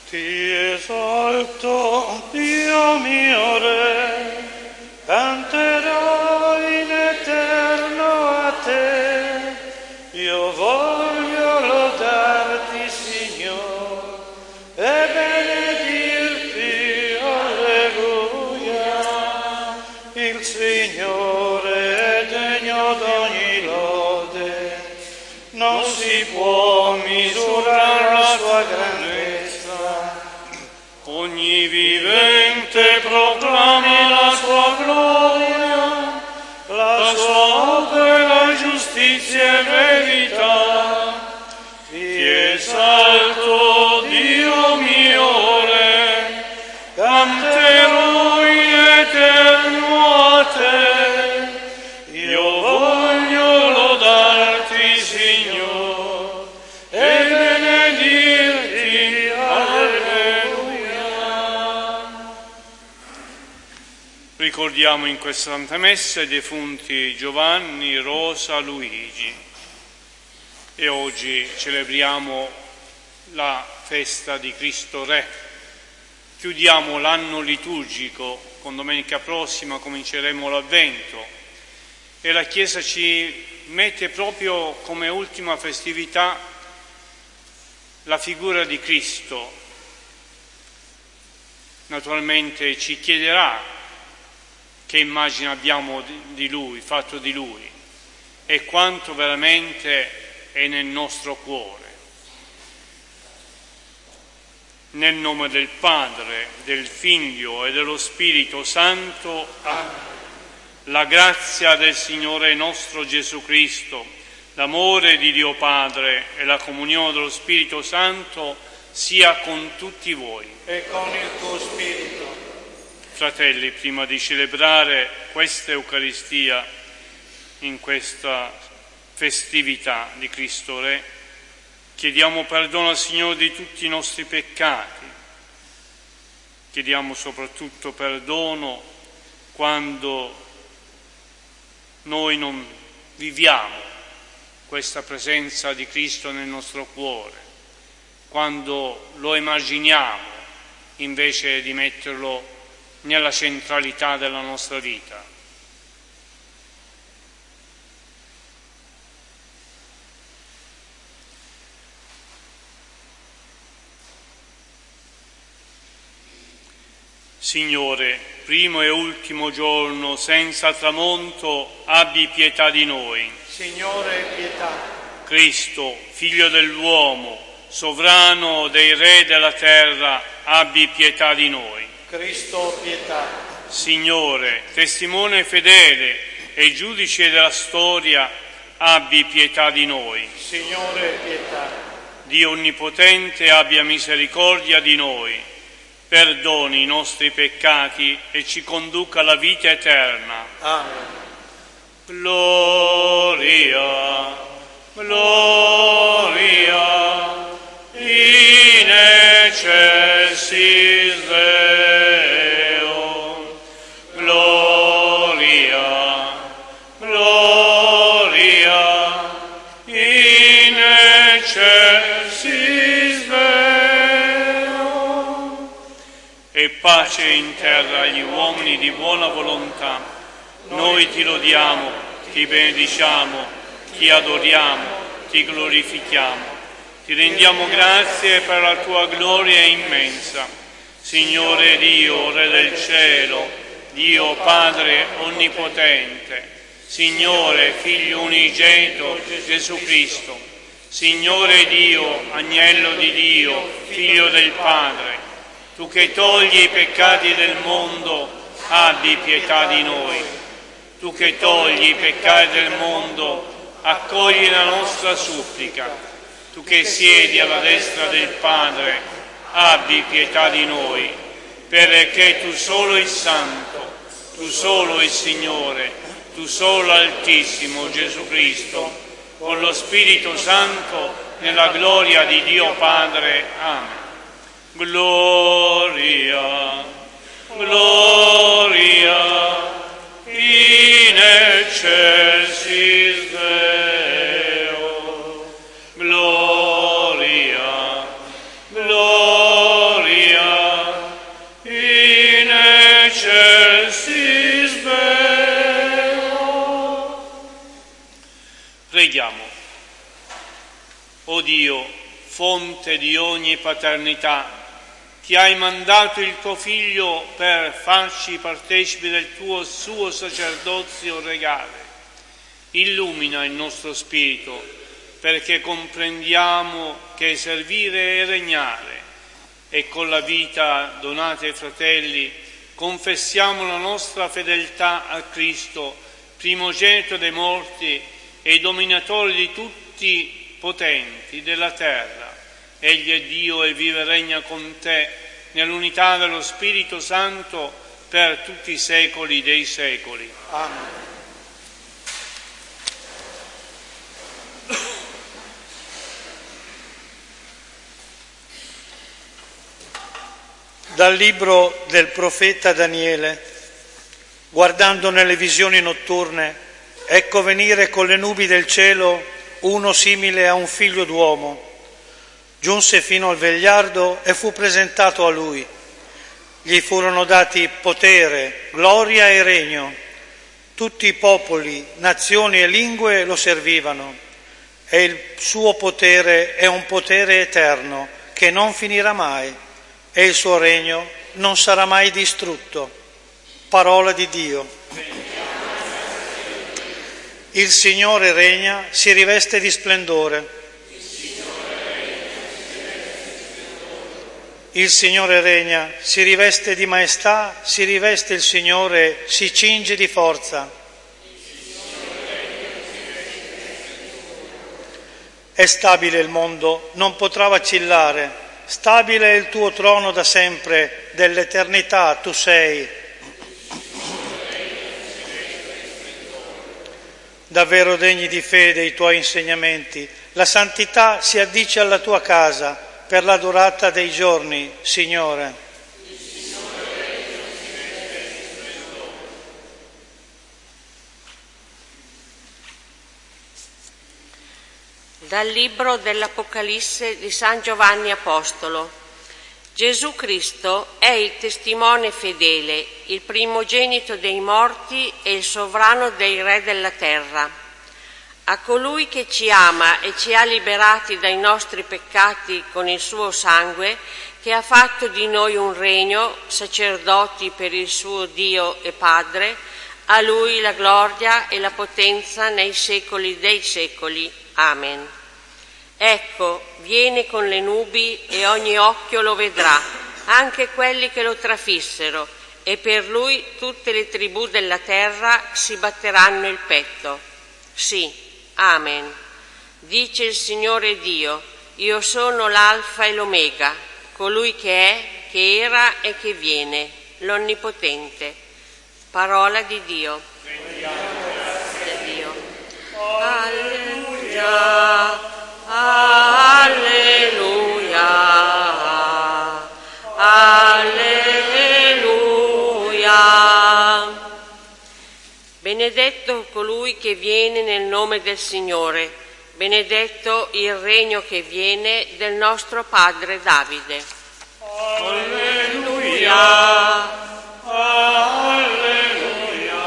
Ti esalto, Dio mio Re, canterò in eterno a te. Io voglio lodarti, Signore, e benedirti, alleluia. Il Signore è degno d'ogni lode, non si può misurare la sua grandezza. Ogni vivente proclami la sua gloria, la sua opera, giustizia e verità. Ti esalto, Dio mio Re, canterò in eterno a te. Io voglio lodarti, Signore, e benedirti, alleluia. Ricordiamo in questa Santa Messa i defunti Giovanni, Rosa, Luigi, e oggi celebriamo la festa di Cristo Re. Chiudiamo l'anno liturgico, con domenica prossima cominceremo l'Avvento e la Chiesa ci mette proprio come ultima festività la figura di Cristo. Naturalmente ci chiederà che immagine abbiamo di Lui, fatto di Lui, e quanto veramente è nel nostro cuore. Nel nome del Padre, del Figlio e dello Spirito Santo. Amen. La grazia del Signore nostro Gesù Cristo, l'amore di Dio Padre e la comunione dello Spirito Santo sia con tutti voi. E con il tuo Spirito. Fratelli, prima di celebrare questa Eucaristia in questa festività di Cristo Re, chiediamo perdono al Signore di tutti i nostri peccati. Chiediamo soprattutto perdono quando noi non viviamo questa presenza di Cristo nel nostro cuore, quando lo immaginiamo invece di metterlo nella centralità della nostra vita. Signore, primo e ultimo giorno senza tramonto, abbi pietà di noi. Signore, pietà. Cristo, Figlio dell'uomo, sovrano dei re della terra, abbi pietà di noi. Cristo, pietà. Signore, testimone fedele e giudice della storia, abbi pietà di noi. Signore, pietà. Dio onnipotente, abbia misericordia di noi, perdoni i nostri peccati e ci conduca alla vita eterna. Amen. Gloria, gloria, in excelsis Deo. Gloria, gloria, in excelsis Deo. E pace in terra agli uomini di buona volontà. Noi ti lodiamo, ti benediciamo, ti adoriamo, ti glorifichiamo. Ti rendiamo grazie per la tua gloria immensa. Signore Dio, Re del cielo, Dio Padre onnipotente, Signore Figlio unigenito Gesù Cristo, Signore Dio, Agnello di Dio, Figlio del Padre, tu che togli i peccati del mondo, abbi pietà di noi. Tu che togli i peccati del mondo, accogli la nostra supplica. Tu che siedi alla destra del Padre, abbi pietà di noi, perché tu solo il Santo, tu solo il Signore, tu solo Altissimo Gesù Cristo, con lo Spirito Santo, nella gloria di Dio Padre. Amen. Gloria, gloria, in excelsis Deo. Gloria, gloria. excelsis Deo. Preghiamo. O Dio, fonte di ogni paternità, che hai mandato il tuo Figlio per farci partecipi del tuo suo sacerdozio regale, illumina il nostro spirito perché comprendiamo che servire e regnare, e con la vita donata ai fratelli confessiamo la nostra fedeltà a Cristo, primogenito dei morti e dominatore di tutti i potenti della terra. Egli è Dio e vive e regna con te nell'unità dello Spirito Santo per tutti i secoli dei secoli. Amen. Dal libro del profeta Daniele. Guardando nelle visioni notturne, ecco venire con le nubi del cielo uno simile a un figlio d'uomo. Giunse fino al vegliardo e fu presentato a lui. Gli furono dati potere, gloria e regno. Tutti i popoli, nazioni e lingue lo servivano. E il suo potere è un potere eterno che non finirà mai, e il suo regno non sarà mai distrutto. Parola di Dio. Il Signore regna, si riveste di splendore. Il Signore regna, si riveste di maestà, si riveste il Signore, si cinge di forza. È stabile il mondo, non potrà vacillare. Stabile è il tuo trono da sempre, dell'eternità tu sei. Davvero degni di fede i tuoi insegnamenti. La santità si addice alla tua casa per la durata dei giorni, Signore. Dal libro dell'Apocalisse di San Giovanni Apostolo. Gesù Cristo è il testimone fedele, il primogenito dei morti e il sovrano dei re della terra. A colui che ci ama e ci ha liberati dai nostri peccati con il suo sangue, che ha fatto di noi un regno, sacerdoti per il suo Dio e Padre, a lui la gloria e la potenza nei secoli dei secoli. Amen. Ecco, viene con le nubi e ogni occhio lo vedrà, anche quelli che lo trafissero, e per lui tutte le tribù della terra si batteranno il petto. Sì. Amen. Dice il Signore Dio, io sono l'Alfa e l'Omega, colui che è, che era e che viene, l'Onnipotente. Parola di Dio. Grazie a Dio. Alleluia, alleluia, alleluia. Benedetto colui che viene nel nome del Signore, benedetto il regno che viene del nostro padre Davide. Alleluia, alleluia,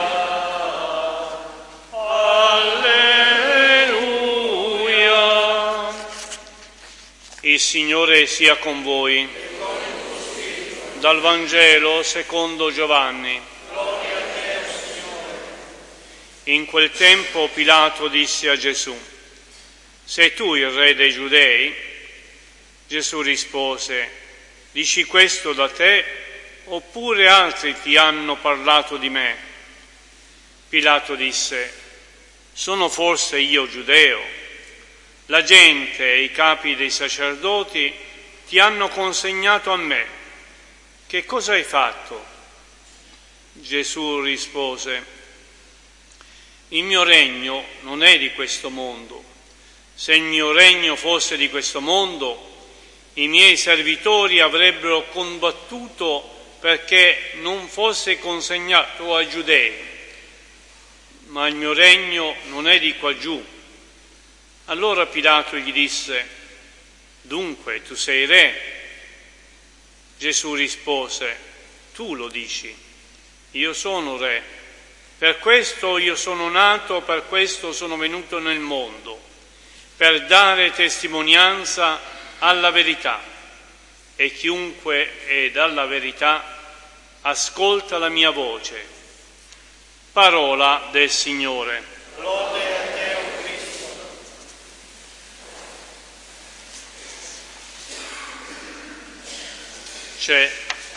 alleluia. Il Signore sia con voi. Dal Vangelo secondo Giovanni. In quel tempo Pilato disse a Gesù: sei tu il re dei Giudei? Gesù rispose: dici questo da te, oppure altri ti hanno parlato di me? Pilato disse: sono forse io giudeo? La gente e i capi dei sacerdoti ti hanno consegnato a me. Che cosa hai fatto? Gesù rispose: il mio regno non è di questo mondo. Se il mio regno fosse di questo mondo, i miei servitori avrebbero combattuto perché non fosse consegnato ai Giudei. Ma il mio regno non è di qua giù. Allora Pilato gli disse: dunque tu sei re? Gesù rispose: tu lo dici. io sono re, per questo io sono nato, per questo sono venuto nel mondo, per dare testimonianza alla verità, e chiunque è dalla verità ascolta la mia voce. Parola del Signore. Lode a te, o Cristo. C'è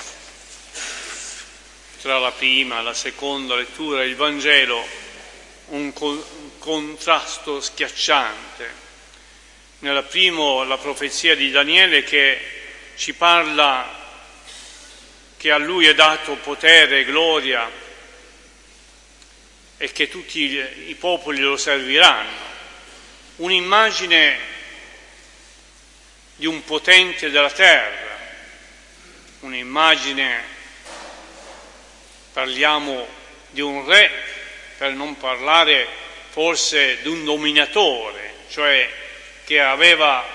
tra la prima e la seconda lettura del Vangelo un contrasto schiacciante. Nella prima la profezia di Daniele che ci parla che a lui è dato potere e gloria e che tutti i popoli lo serviranno. Un'immagine di un potente della terra, un'immagine, parliamo di un re, per non parlare forse di un dominatore, cioè che aveva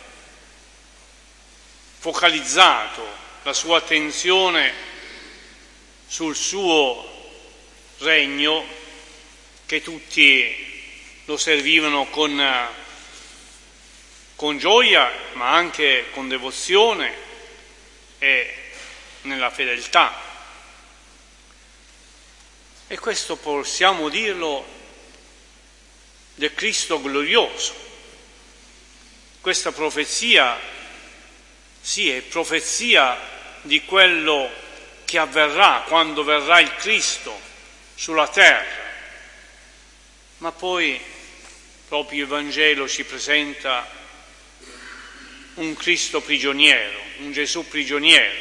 focalizzato la sua attenzione sul suo regno, che tutti lo servivano con gioia, ma anche con devozione e nella fedeltà. E questo possiamo dirlo del Cristo glorioso. Questa profezia, sì, è profezia di quello che avverrà quando verrà il Cristo sulla terra. Ma poi proprio il Vangelo ci presenta un Cristo prigioniero, un Gesù prigioniero,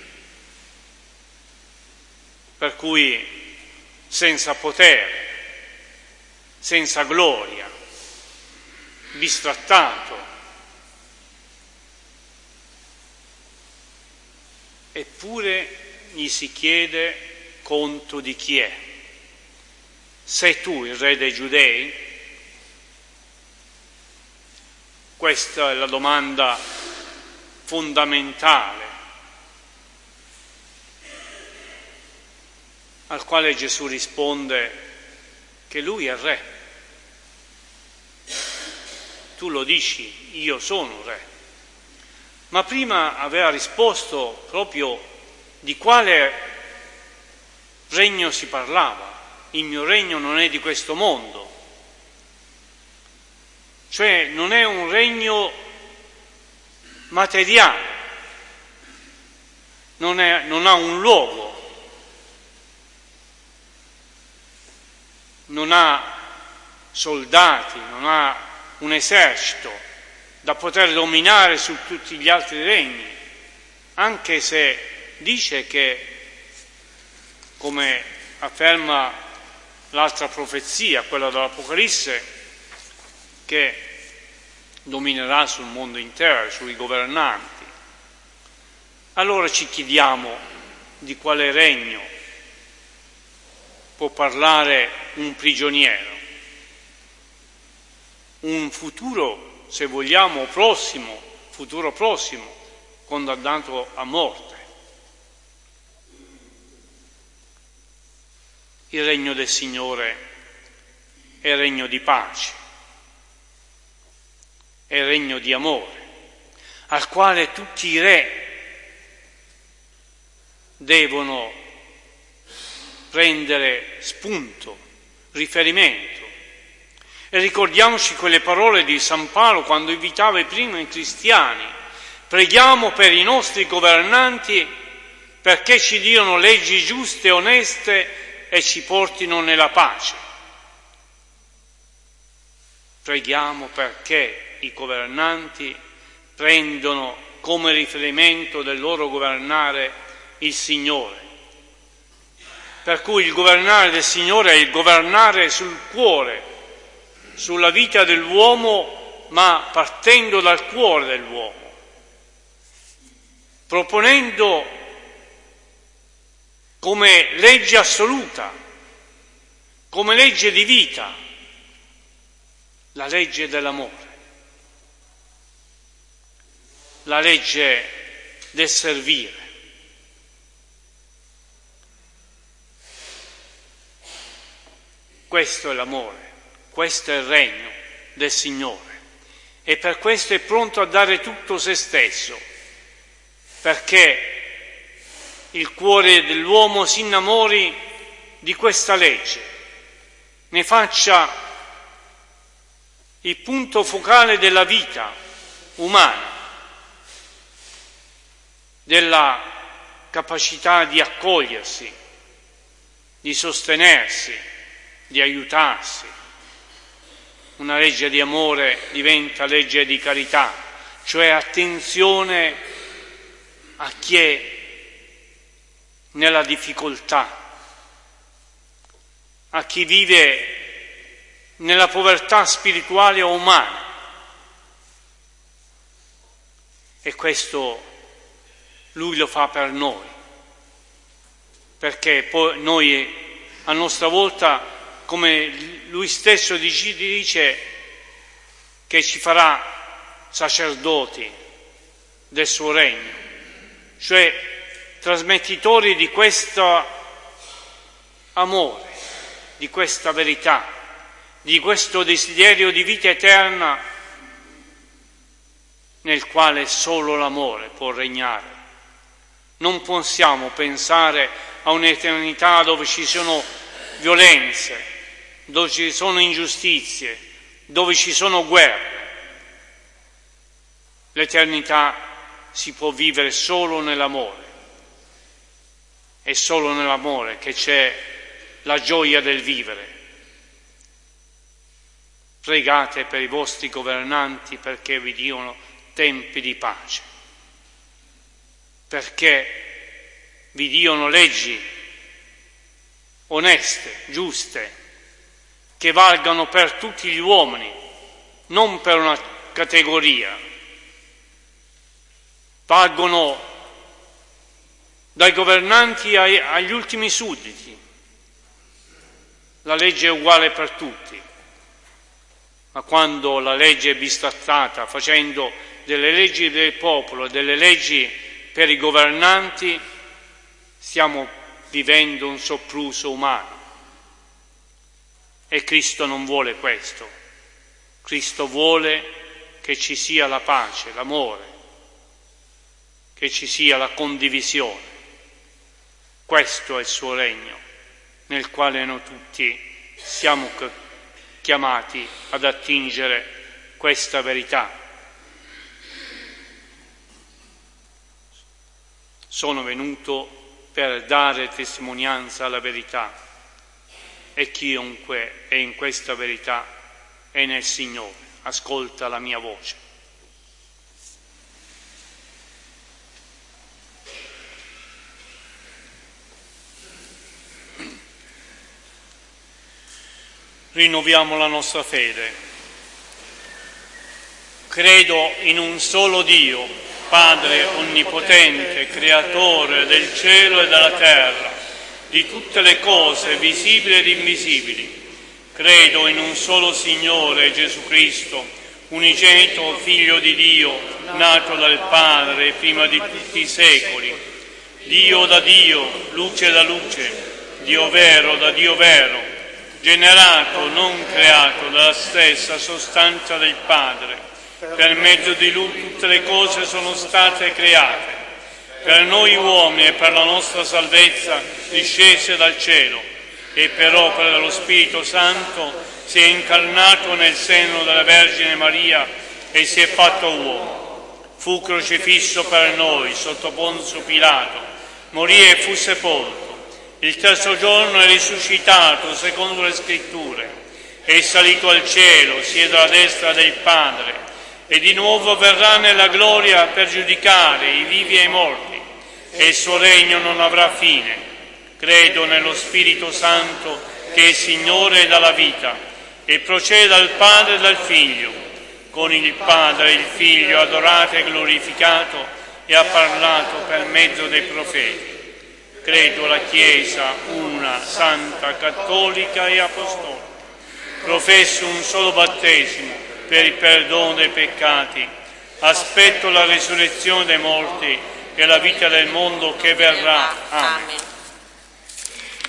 per cui senza potere, senza gloria, bistrattato. Eppure gli si chiede conto di chi è. Sei tu il re dei Giudei? Questa è la domanda fondamentale al quale Gesù risponde che lui è re. Tu lo dici, io sono re. Ma prima aveva risposto proprio di quale regno si parlava. Il mio regno non è di questo mondo. Cioè non è un regno materiale, non ha un luogo, non ha soldati, non ha un esercito da poter dominare su tutti gli altri regni, anche se dice che, come afferma l'altra profezia, quella dell'Apocalisse, che dominerà sul mondo intero, sui governanti. Allora ci chiediamo di quale regno può parlare un prigioniero, un futuro, se vogliamo, futuro prossimo, condannato a morte. Il regno del Signore è il regno di pace, è il regno di amore, al quale tutti i re devono prendere spunto, riferimento. E ricordiamoci quelle parole di San Paolo quando invitava i primi cristiani: preghiamo per i nostri governanti perché ci diano leggi giuste e oneste e ci portino nella pace. Preghiamo perché i governanti prendono come riferimento del loro governare il Signore. Per cui il governare del Signore è il governare sul cuore, sulla vita dell'uomo, ma partendo dal cuore dell'uomo, proponendo come legge assoluta, come legge di vita, la legge dell'amore, la legge del servire. Questo è l'amore, questo è il regno del Signore. E per questo è pronto a dare tutto se stesso, perché il cuore dell'uomo si innamori di questa legge, ne faccia il punto focale della vita umana, della capacità di accogliersi, di sostenersi, di aiutarsi. Una legge di amore diventa legge di carità, cioè attenzione a chi è nella difficoltà, a chi vive nella povertà spirituale o umana. E questo Lui lo fa per noi, perché poi noi a nostra volta, come Lui stesso dice, che ci farà sacerdoti del suo regno, cioè trasmettitori di questo amore, di questa verità, di questo desiderio di vita eterna nel quale solo l'amore può regnare. Non possiamo pensare a un'eternità dove ci sono violenze, dove ci sono ingiustizie, dove ci sono guerre. L'eternità si può vivere solo nell'amore. È solo nell'amore che c'è la gioia del vivere. Pregate per i vostri governanti perché vi diano tempi di pace, perché vi diano leggi oneste, giuste, che valgano per tutti gli uomini, non per una categoria. Valgono dai governanti agli ultimi sudditi. La legge è uguale per tutti, ma quando la legge è bistrattata facendo delle leggi del popolo e delle leggi per i governanti, stiamo vivendo un sopruso umano. E Cristo non vuole questo. Cristo vuole che ci sia la pace, l'amore, che ci sia la condivisione. Questo è il suo regno, nel quale noi tutti siamo chiamati ad attingere questa verità. Sono venuto per dare testimonianza alla verità, e chiunque è in questa verità è nel Signore, ascolta la mia voce. Rinnoviamo la nostra fede. Credo in un solo Dio, Padre onnipotente, creatore del cielo e della terra, di tutte le cose visibili ed invisibili. Credo in un solo Signore, Gesù Cristo, unigenito Figlio di Dio, nato dal Padre prima di tutti i secoli, Dio da Dio, luce da luce, Dio vero da Dio vero, generato, non creato, dalla stessa sostanza del Padre. Per mezzo di Lui tutte le cose sono state create. Per noi uomini e per la nostra salvezza discese dal cielo, e per opera dello Spirito Santo si è incarnato nel seno della Vergine Maria e si è fatto uomo. Fu crocifisso per noi sotto Ponzio Pilato, morì e fu sepolto. Il terzo giorno è risuscitato secondo le Scritture, è salito al cielo, siede alla destra del Padre, e di nuovo verrà nella gloria per giudicare i vivi e i morti, e il suo regno non avrà fine. Credo nello Spirito Santo, che è Signore dalla vita, e procede dal Padre e dal Figlio. Con il Padre e il Figlio adorato e glorificato, e ha parlato per mezzo dei profeti. Credo la Chiesa, una, santa, cattolica e apostolica. Professo un solo battesimo per il perdono dei peccati. Aspetto la risurrezione dei morti e la vita del mondo che verrà. Amen.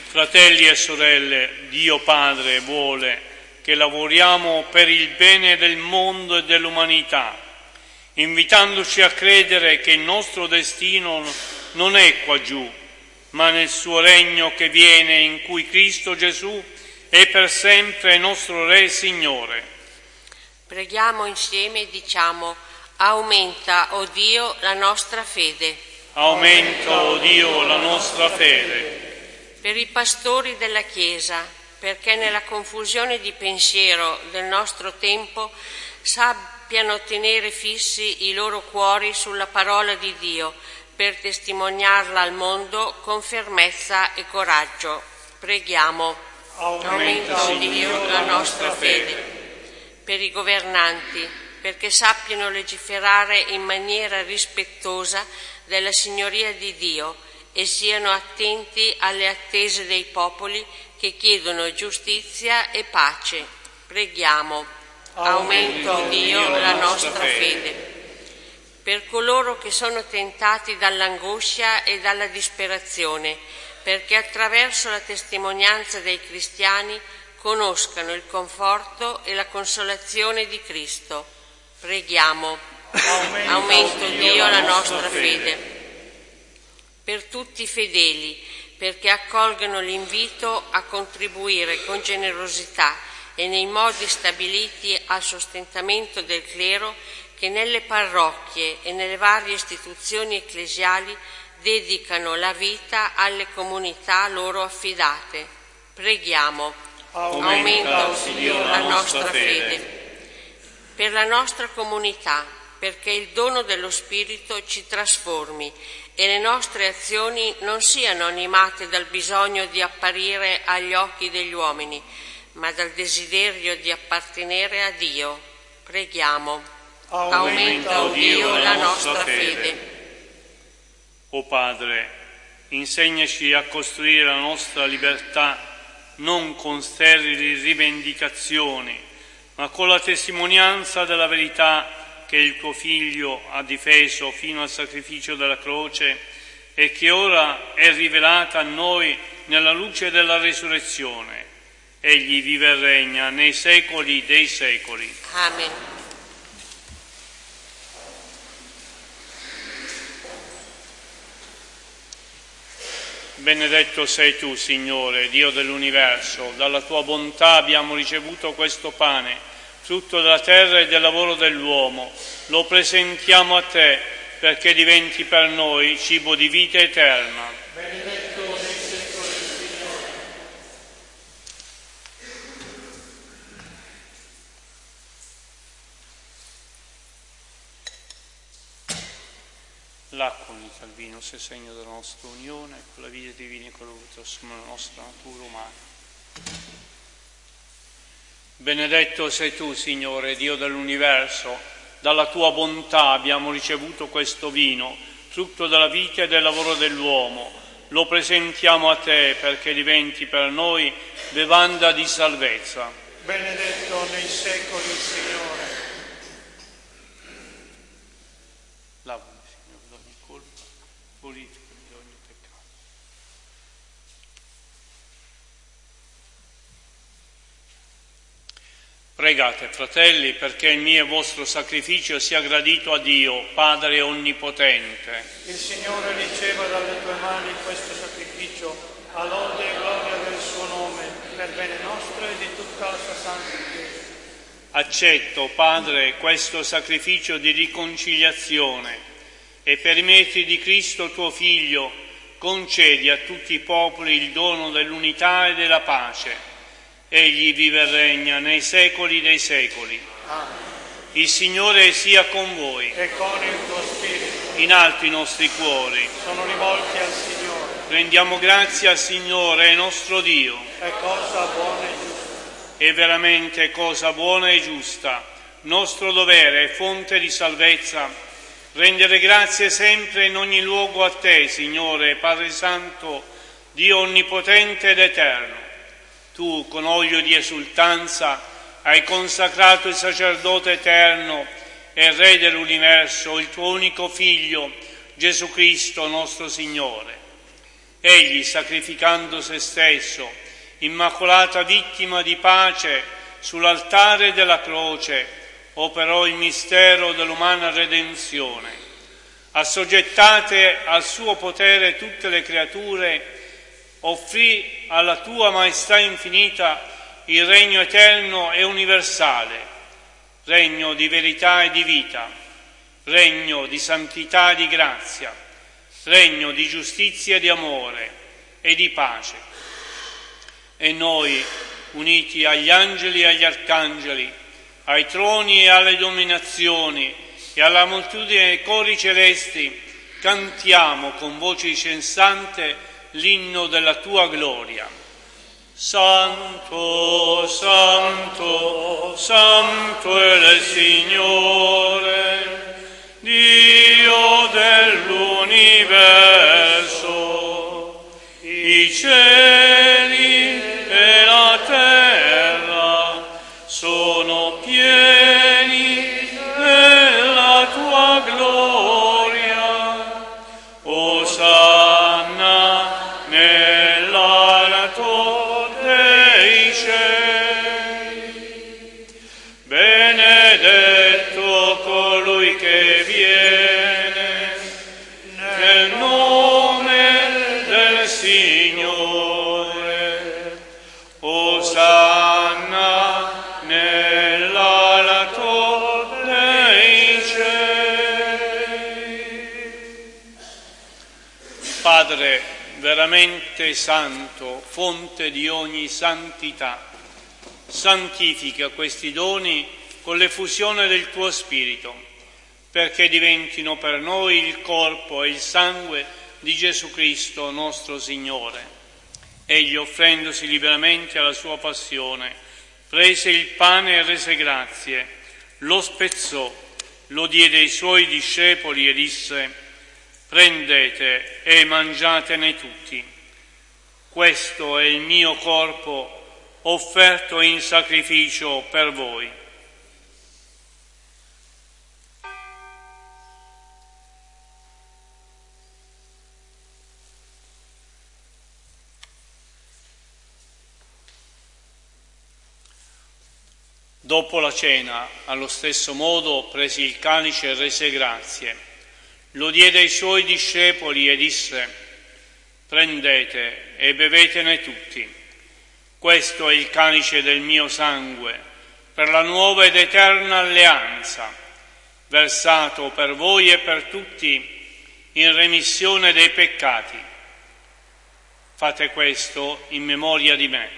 Fratelli e sorelle, Dio Padre vuole che lavoriamo per il bene del mondo e dell'umanità, invitandoci a credere che il nostro destino non è qua giù, ma nel suo regno che viene, in cui Cristo Gesù è per sempre nostro Re e Signore. Preghiamo insieme e diciamo: aumenta, o Dio, la nostra fede. Aumenta, o Dio, la nostra fede. Per i pastori della Chiesa, perché nella confusione di pensiero del nostro tempo sappiano tenere fissi i loro cuori sulla parola di Dio, per testimoniarla al mondo con fermezza e coraggio. Preghiamo: aumenta, o Dio, la nostra fede. Per i governanti, perché sappiano legiferare in maniera rispettosa della signoria di Dio e siano attenti alle attese dei popoli che chiedono giustizia e pace. Preghiamo: aumenta, o Dio, la nostra fede. Per coloro che sono tentati dall'angoscia e dalla disperazione, perché attraverso la testimonianza dei cristiani conoscano il conforto e la consolazione di Cristo. Preghiamo: aumenta, o Dio, la nostra fede. Per tutti i fedeli, perché accolgano l'invito a contribuire con generosità e nei modi stabiliti al sostentamento del clero che nelle parrocchie e nelle varie istituzioni ecclesiali dedicano la vita alle comunità loro affidate. Preghiamo: aumenta, o Dio, la nostra fede. Per la nostra comunità, perché il dono dello Spirito ci trasformi e le nostre azioni non siano animate dal bisogno di apparire agli occhi degli uomini, ma dal desiderio di appartenere a Dio. Preghiamo: aumenta, o Dio, la nostra fede. O Padre, insegnaci a costruire la nostra libertà non con sterili rivendicazioni, ma con la testimonianza della verità che il tuo Figlio ha difeso fino al sacrificio della croce e che ora è rivelata a noi nella luce della resurrezione. Egli vive e regna nei secoli dei secoli. Amen. Benedetto sei tu, Signore, Dio dell'universo. Dalla tua bontà abbiamo ricevuto questo pane, frutto della terra e del lavoro dell'uomo. Lo presentiamo a te perché diventi per noi cibo di vita eterna. Benedetto nei secoli, Signore. L'acqua unita al vino sia segno della nostra unione con la vita divina e con la assume la nostra natura umana. Benedetto sei tu, Signore, Dio dell'universo. Dalla tua bontà abbiamo ricevuto questo vino, frutto della vita e del lavoro dell'uomo. Lo presentiamo a te perché diventi per noi bevanda di salvezza. Benedetto nei secoli, Signore. Lavami, Signore, da ogni colpa, purificami da ogni peccato. Pregate, fratelli, perché il mio e vostro sacrificio sia gradito a Dio, Padre Onnipotente. Il Signore riceva dalle tue mani questo sacrificio, a lode e gloria del suo nome, per bene nostro e di tutta la sua santa Chiesa. Accetto, Padre, questo sacrificio di riconciliazione e per i meriti di Cristo tuo Figlio concedi a tutti i popoli il dono dell'unità e della pace. Egli vive e regna nei secoli dei secoli. Amen. Il Signore sia con voi. E con il tuo spirito. In alto i nostri cuori. Sono rivolti al Signore. Rendiamo grazie al Signore nostro Dio. È cosa buona e giusta. È veramente cosa buona e giusta, nostro dovere e fonte di salvezza, rendere grazie sempre in ogni luogo a te, Signore, Padre Santo, Dio Onnipotente ed Eterno. Tu, con olio di esultanza, hai consacrato il sacerdote eterno e Re dell'universo, il tuo unico Figlio, Gesù Cristo nostro Signore. Egli, sacrificando se stesso, immacolata vittima di pace, sull'altare della croce, operò il mistero dell'umana redenzione. Assoggettate al suo potere tutte le creature, offrì alla tua maestà infinita il regno eterno e universale, regno di verità e di vita, regno di santità e di grazia, regno di giustizia e di amore e di pace. E noi, uniti agli angeli e agli arcangeli, ai troni e alle dominazioni e alla moltitudine dei cori celesti, cantiamo con voce incessante l'inno della tua gloria. Santo, santo, santo è il Signore, Dio dell'universo. I cieli e la terra sono pieni della tua gloria. Osanna nell'alto dei cieli. Benedetto colui che viene nel nome del Signore. Osanna nell'alto dei cieli. Padre veramente santo, fonte di ogni santità, santifica questi doni con l'effusione del tuo Spirito, perché diventino per noi il corpo e il sangue di Gesù Cristo nostro Signore. Egli, offrendosi liberamente alla sua passione, prese il pane e rese grazie, lo spezzò, lo diede ai suoi discepoli e disse: prendete e mangiatene tutti. Questo è il mio corpo offerto in sacrificio per voi. Dopo la cena, allo stesso modo, prese il calice e rese grazie. Lo diede ai suoi discepoli e disse: prendete e bevetene tutti. Questo è il calice del mio sangue, per la nuova ed eterna alleanza, versato per voi e per tutti in remissione dei peccati. Fate questo in memoria di me.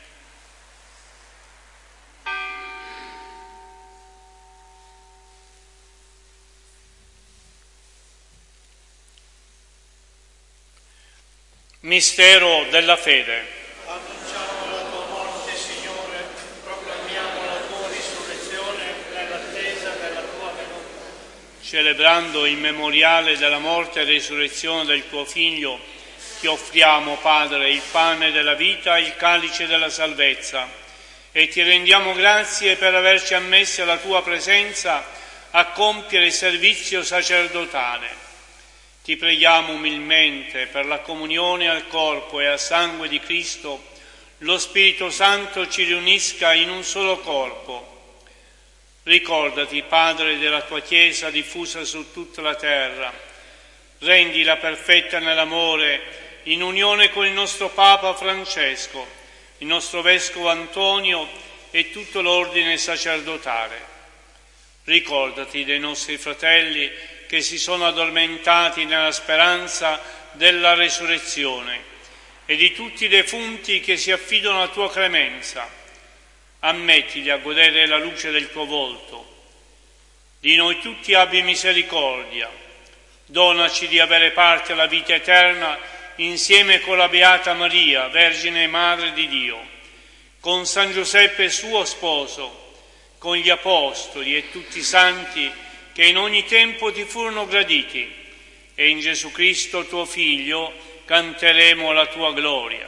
Mistero della fede. Annunciamo la tua morte, Signore, proclamiamo la tua risurrezione nell'attesa della tua venuta. Celebrando il memoriale della morte e risurrezione del tuo Figlio, ti offriamo, Padre, il pane della vita e il calice della salvezza, e ti rendiamo grazie per averci ammessi alla tua presenza a compiere il servizio sacerdotale. Ti preghiamo umilmente per la comunione al corpo e al sangue di Cristo, lo Spirito Santo ci riunisca in un solo corpo. Ricordati, Padre, della tua Chiesa diffusa su tutta la terra. Rendila perfetta nell'amore, in unione con il nostro Papa Francesco, il nostro Vescovo Antonio e tutto l'ordine sacerdotale. Ricordati dei nostri fratelli che si sono addormentati nella speranza della resurrezione e di tutti i defunti che si affidano alla tua clemenza. Ammettili a godere la luce del tuo volto. Di noi tutti abbi misericordia. Donaci di avere parte alla vita eterna insieme con la Beata Maria, Vergine e Madre di Dio, con San Giuseppe suo sposo, con gli Apostoli e tutti i santi che in ogni tempo ti furono graditi, e in Gesù Cristo tuo Figlio canteremo la tua gloria.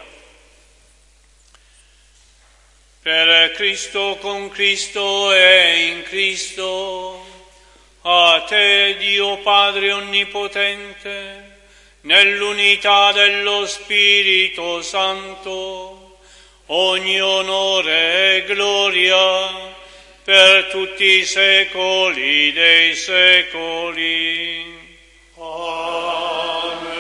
Per Cristo, con Cristo e in Cristo, a te, Dio Padre Onnipotente, nell'unità dello Spirito Santo, ogni onore e gloria per tutti i secoli dei secoli. Amen.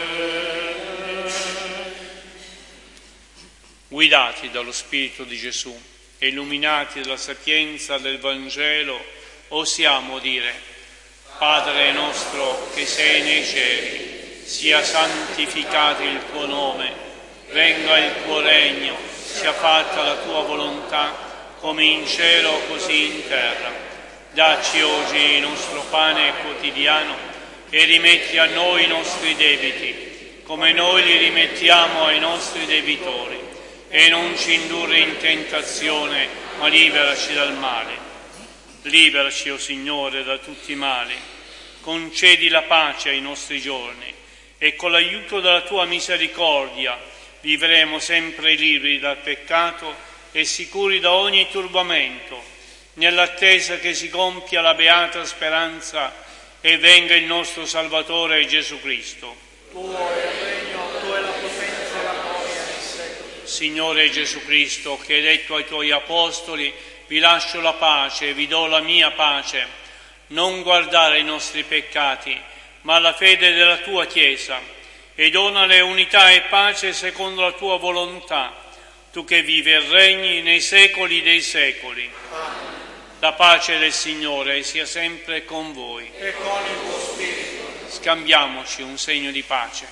Guidati dallo Spirito di Gesù e illuminati dalla sapienza del Vangelo, osiamo dire: Padre nostro che sei nei cieli, sia santificato il tuo nome, venga il tuo regno, sia fatta la tua volontà, come in cielo così in terra. Dacci oggi il nostro pane quotidiano e rimetti a noi i nostri debiti, come noi li rimettiamo ai nostri debitori, e non ci indurre in tentazione, ma liberaci dal male. Liberaci, o Signore, da tutti i mali, concedi la pace ai nostri giorni, e con l'aiuto della tua misericordia vivremo sempre liberi dal peccato e sicuri da ogni turbamento, nell'attesa che si compia la beata speranza e venga il nostro Salvatore Gesù Cristo. Tuo è il regno, tua è la potenza e la gloria nei secoli. Signore Gesù Cristo, che hai detto ai tuoi apostoli: vi lascio la pace, vi do la mia pace, non guardare i nostri peccati, ma la fede della tua Chiesa, e donale unità e pace secondo la tua volontà, tu che vivi e regni nei secoli dei secoli. Amen. La pace del Signore sia sempre con voi. E con il tuo spirito. Scambiamoci un segno di pace.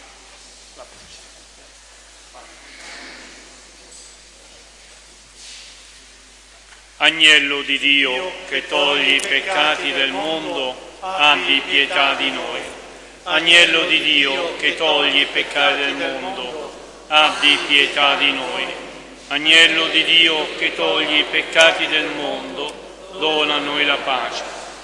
Agnello di Dio, che togli i peccati del mondo, abbi pietà di noi. Agnello di Dio, che togli i peccati del mondo, abbi pietà di noi. Agnello di Dio, che togli i peccati del mondo, dona a noi la pace.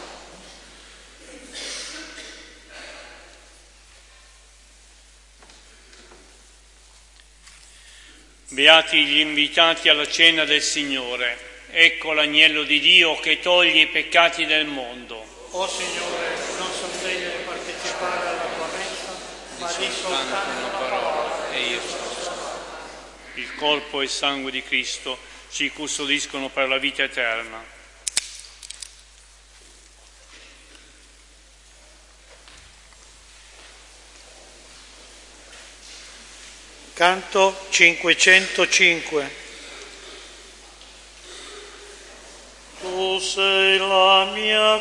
Beati gli invitati alla cena del Signore. Ecco l'agnello di Dio che toglie i peccati del mondo. O Signore, non sono degno di partecipare alla tua messa, ma di soltanto una parola e io sono salvato. Il corpo e il sangue di Cristo ci custodiscono per la vita eterna. Canto 505. Tu sei la mia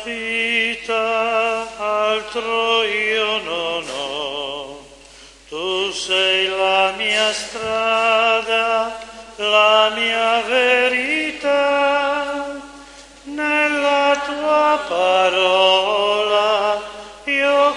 vita, altro io non ho. Tu sei la mia strada, la mia verità. Nella tua parola io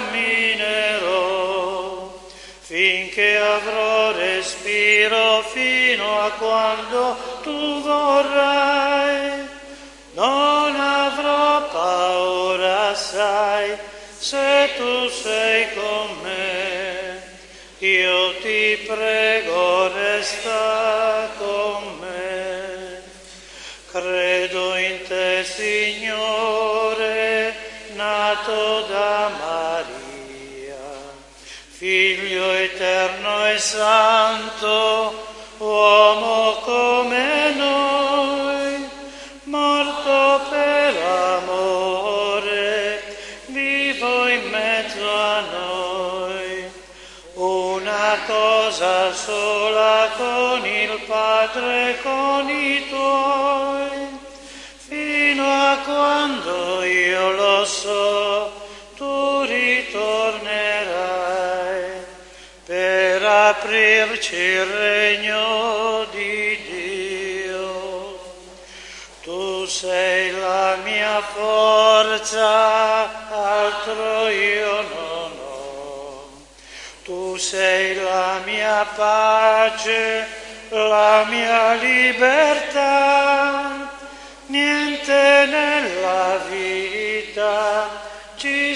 camminerò, finché avrò respiro, fino a quando tu vorrai. Non avrò paura, sai, se tu sei con me. Io ti prego, resta con me. Credo in te, Signore, nato da Maria, Figlio eterno e santo, uomo come noi, morto per amore, vivo in mezzo a noi. Una cosa sola con il Padre e con i tuoi, fino a quando io lo so, tu ritornerai per aprirci il regno di Dio. Tu sei la mia forza, altro io non ho. Tu sei la mia pace, la mia libertà. Niente nella vita ci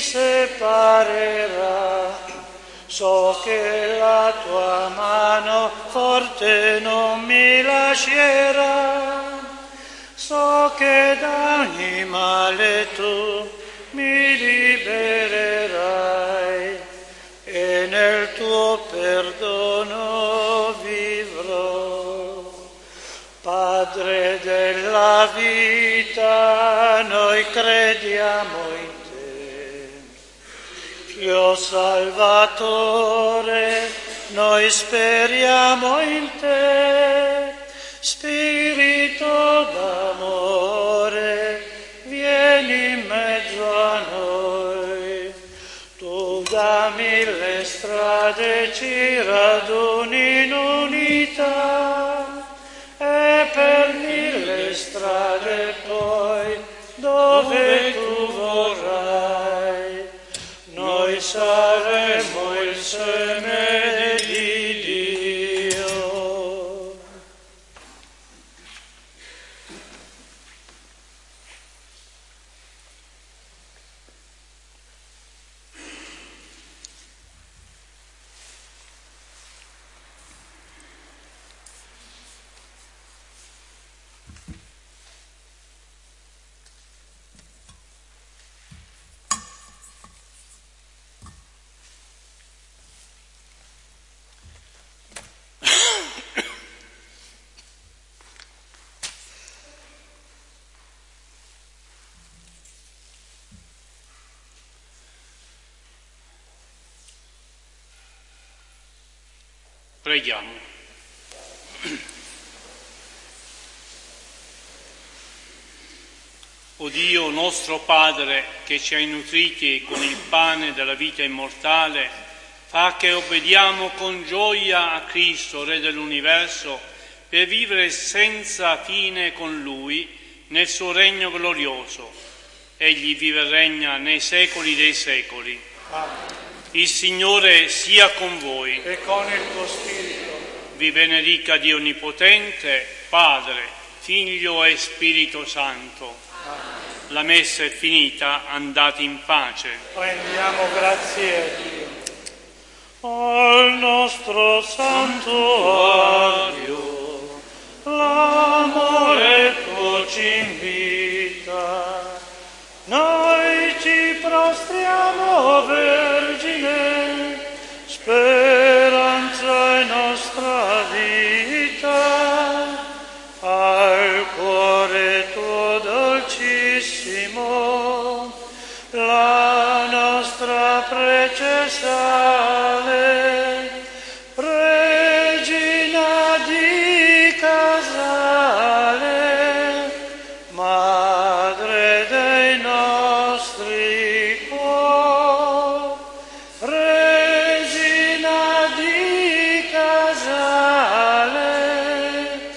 separerà. So che la tua mano forte non mi lascerà. So che da ogni male tu mi libererai e nel tuo perdono vivrò. Padre della vita, noi crediamo in te. Dio Salvatore, noi speriamo in te. Spirito d'amore, vieni in mezzo a noi. Tu da mille strade ci raduni in unità, e per mille strade poi dove tu vorrai noi saremo il seme di Dio. Preghiamo. O Dio nostro Padre, che ci hai nutriti con il pane della vita immortale, fa che obbediamo con gioia a Cristo, Re dell'universo, per vivere senza fine con Lui nel suo regno glorioso. Egli vive e regna nei secoli dei secoli. Amen. Il Signore sia con voi. E con il tuo spirito. Vi benedica Dio Onnipotente, Padre, Figlio e Spirito Santo. Amen. La messa è finita, andate in pace. Rendiamo grazie a Dio. Al nostro santuario, l'amore tuo ci invita. Noi ci prostriamo, Vergine, speranza e nostra vita, al cuore tuo dolcissimo, la nostra precessale, Regina di Casale, Madre dei nostri cuori, Regina di Casale,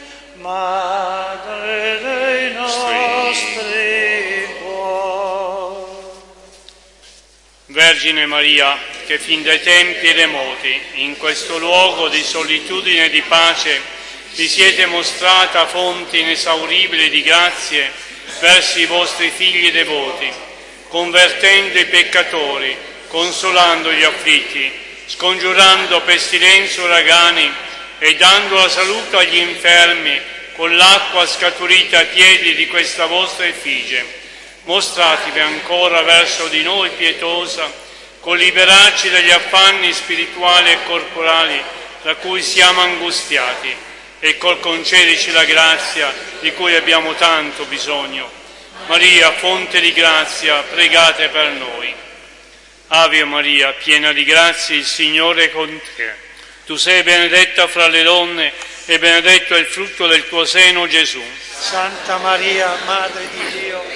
Madre dei nostri cuori. Vergine Maria, che fin dai tempi remoti, in questo luogo di solitudine e di pace, vi siete mostrata fonte inesauribile di grazie verso i vostri figli devoti, convertendo i peccatori, consolando gli afflitti, scongiurando pestilenze e uragani e dando la salute agli infermi con l'acqua scaturita ai piedi di questa vostra effigie. Mostratevi ancora verso di noi pietosa, col liberarci dagli affanni spirituali e corporali da cui siamo angustiati e col concederci la grazia di cui abbiamo tanto bisogno. Maria, fonte di grazia, pregate per noi. Ave Maria, piena di grazia, il Signore è con te. Tu sei benedetta fra le donne e benedetto è il frutto del tuo seno, Gesù. Santa Maria, Madre di Dio,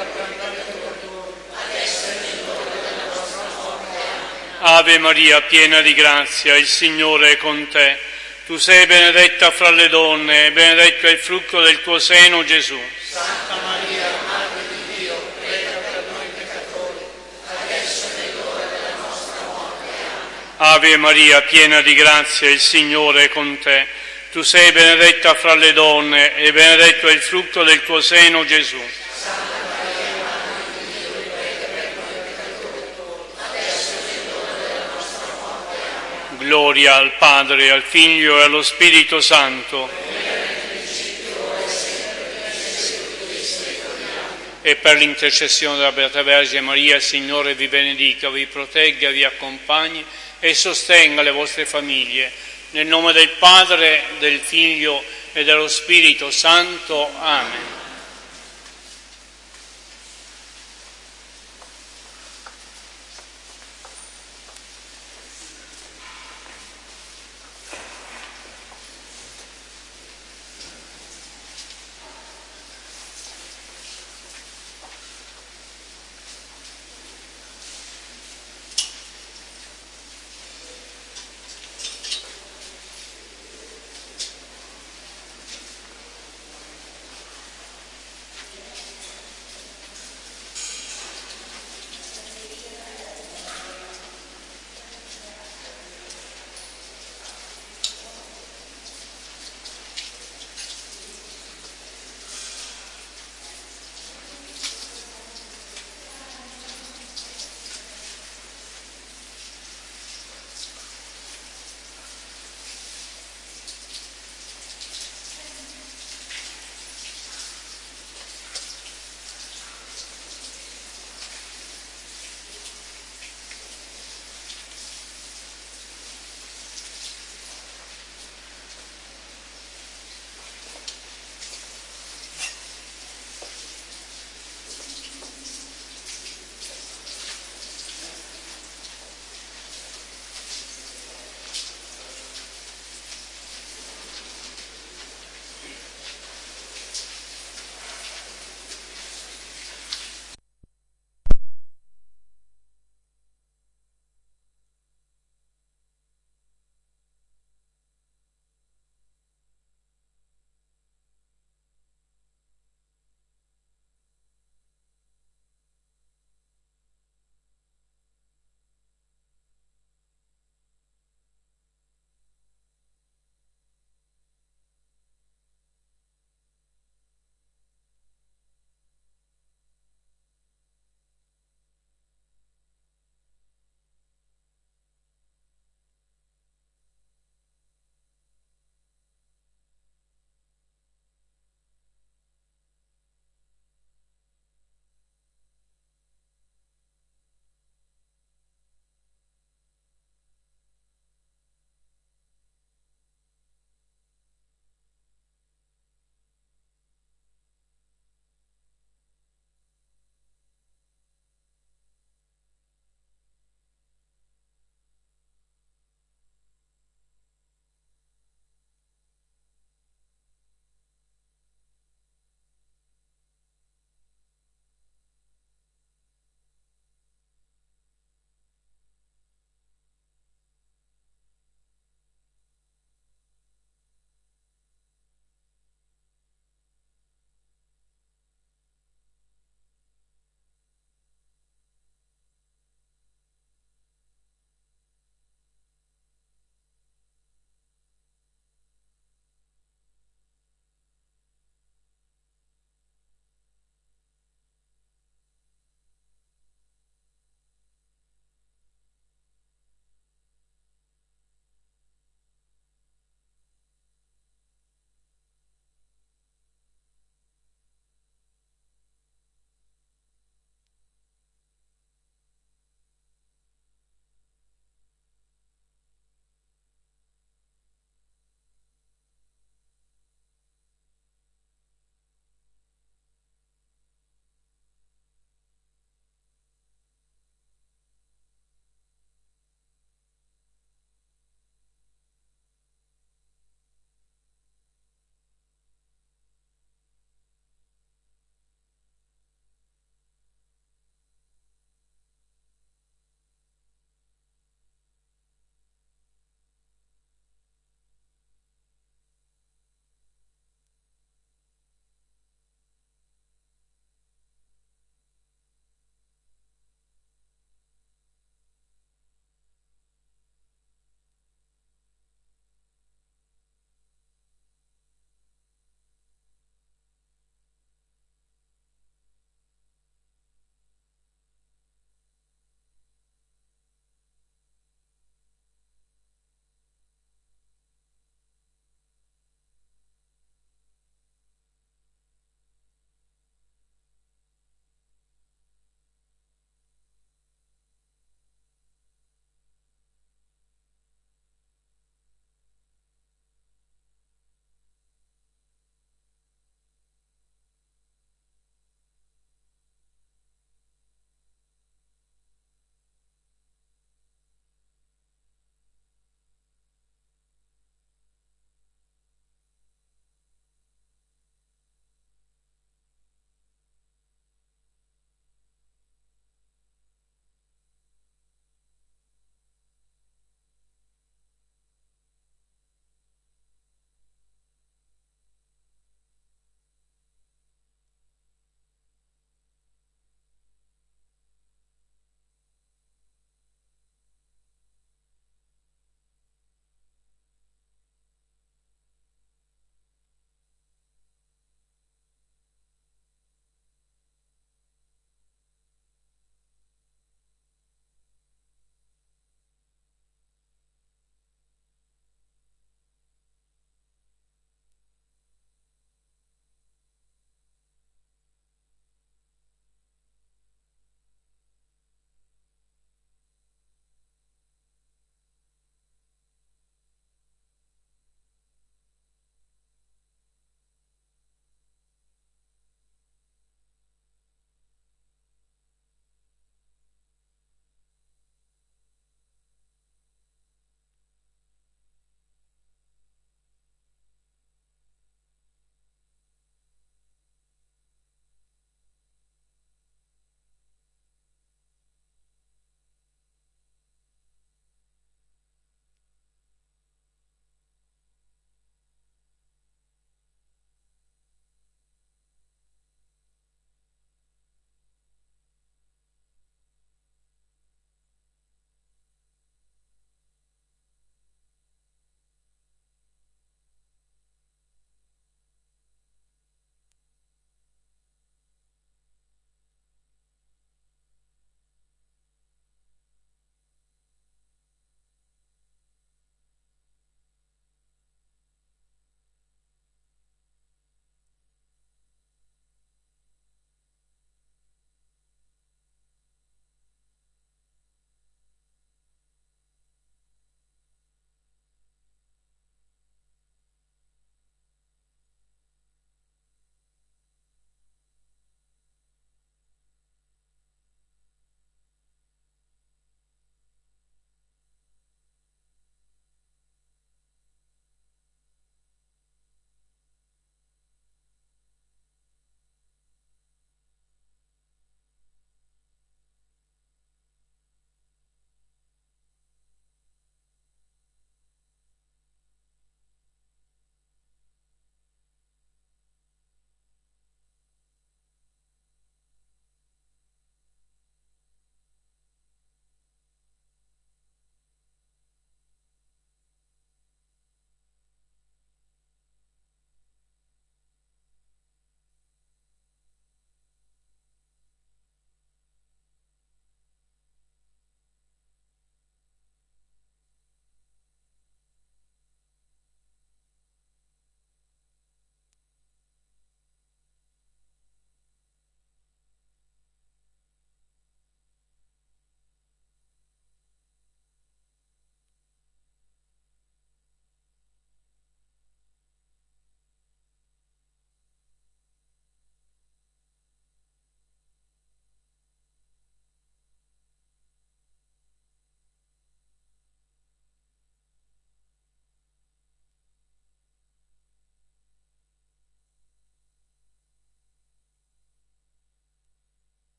Ave Maria, piena di grazia, il Signore è con te. Tu sei benedetta fra le donne e benedetto è il frutto del tuo seno, Gesù. Santa Maria, Madre di Dio, prega per noi peccatori, adesso è l'ora della nostra morte. Ave Maria, piena di grazia, il Signore è con te. Tu sei benedetta fra le donne e benedetto è il frutto del tuo seno, Gesù. Santa Maria, Madre di Dio, prega per noi peccatori, adesso è l'ora della nostra morte. Gloria al Padre, al Figlio e allo Spirito Santo. E per l'intercessione della Beata Vergine Maria, il Signore vi benedica, vi protegga, vi accompagni e sostenga le vostre famiglie. Nel nome del Padre, del Figlio e dello Spirito Santo. Amen.